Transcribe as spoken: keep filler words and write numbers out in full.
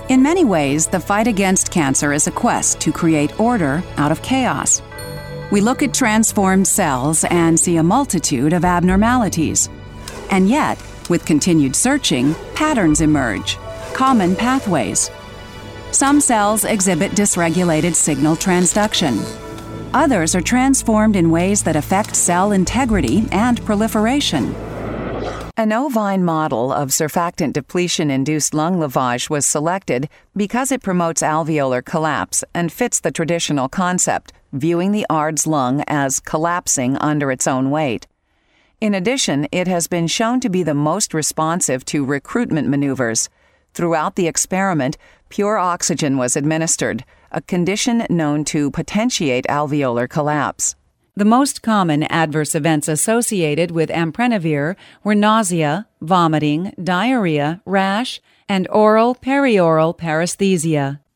In many ways, the fight against cancer is a quest to create order out of chaos. We look at transformed cells and see a multitude of abnormalities. And yet, with continued searching, patterns emerge, common pathways. Some cells exhibit dysregulated signal transduction. Others are transformed in ways that affect cell integrity and proliferation. An ovine model of surfactant depletion-induced lung lavage was selected because it promotes alveolar collapse and fits the traditional concept, viewing the A R D S lung as collapsing under its own weight. In addition, it has been shown to be the most responsive to recruitment maneuvers. Throughout the experiment, pure oxygen was administered, a condition known to potentiate alveolar collapse. The most common adverse events associated with Amprenavir were nausea, vomiting, diarrhea, rash, and oral perioral paresthesia.